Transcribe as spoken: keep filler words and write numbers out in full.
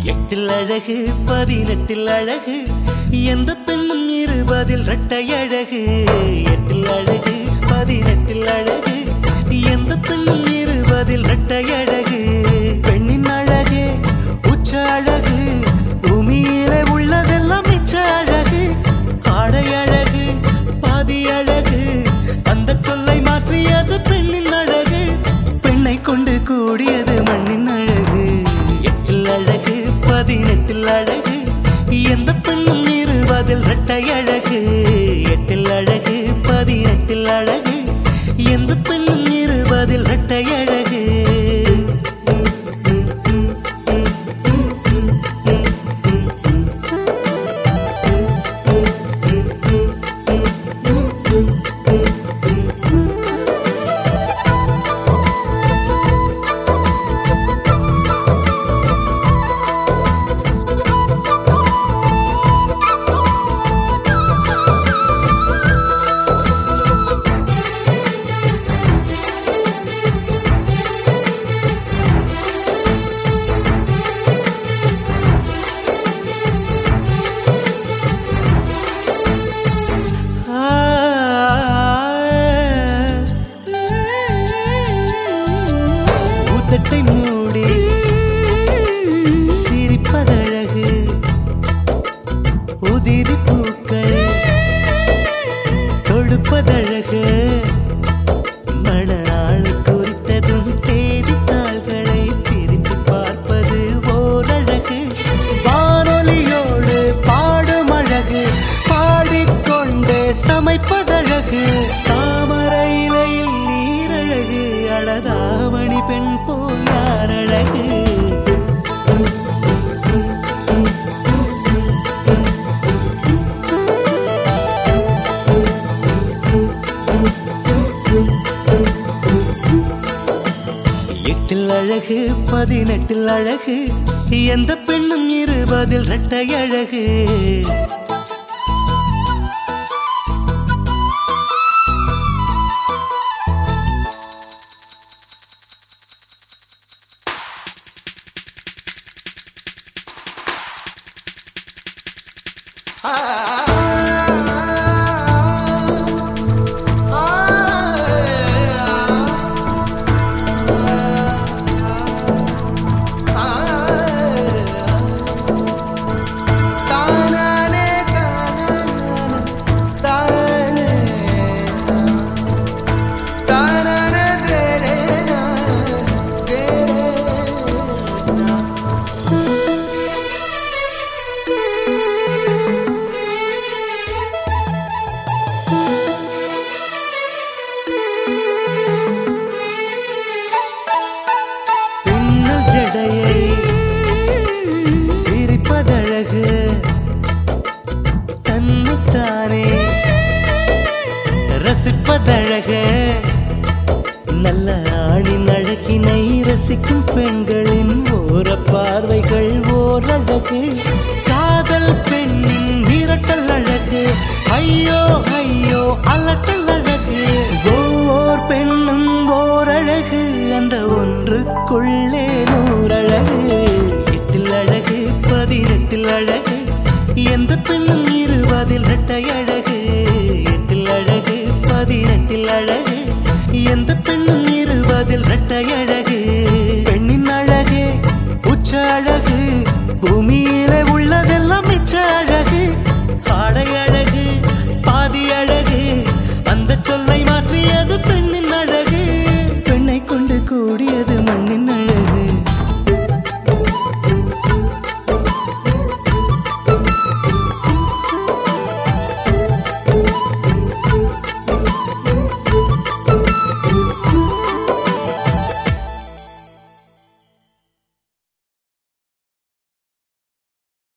எட்டில் அழகு பதினெட்டில் அழகு எந்த பெண்ணும் இருபதில் இரட்டை அழகு. எட்டில் அழகு பதினெட்டில் அழகு எந்த பெண்ணும் இருபதில் இரட்டை அழகு. பெண்ணின் அழகு உச்ச அழகு பூமியிலே உள்ளதெல்லாம் மிச்ச அழகு. ஆடை அழகு பாதி அழகு அந்த சொல்லை மாற்றியது பெண்ணின் அழகு. பெண்ணை கொண்டு கூடியது மண்ணின் அழகு. எட்டில் அழகு பதினெட்டில் அழகு எந்த பெண்ணும் இருபதில் இரட்டை அழகு. எட்டில் அழகு பதினெட்டில் அழகு எந்த பெண்ணும் இருபதில் இரட்டை அழகு. மூடி சிரிப்பதழகு உதிரி பூக்கள் தொடுப்பதழகு. மணநாள் குறித்ததும் தேதித்தாள்களை திரும்பி பார்ப்பது ஓரழகு. வானொலியோடு பாடும் அழகு பாடிக்கொண்டே சமைப்பதழகு. தாமரை இலையில் நீரழகு அழகாமணி பெண் போல் யாரழகு. எட்டில் அழகு பதினெட்டில் அழகு எந்த பெண்ணும் இருபதில் இரட்டை அழகு. பிரிப்பதழகு தன்னைத்தானே ரசிப்பதழகு. நல்ல ஆணின் அழகினை ரசிக்கும் பெண்களின் ஓர பார்வைகள் ஓரழகு. காதல் பெண்ணின் விரட்டல் அழகு ஐயோ ஐயோ அலட்டல் அழகு. ஒவ்வொரு பெண்ணும் ஓரழகு அந்த ஒன்றுக்குள்ளே நூறழகு. எட்டில் அழகு பதினெட்டில் அழகு எந்த பெண்ணும் இருபதில் இரட்டை அழகு. எட்டில் அழகு பதினெட்டில் அழகு எந்த பெண்ணும் இருபதில் இரட்டை அழகு. பெண்ணின் அழகு உச்ச அழகு பூமியிலே உள்ளது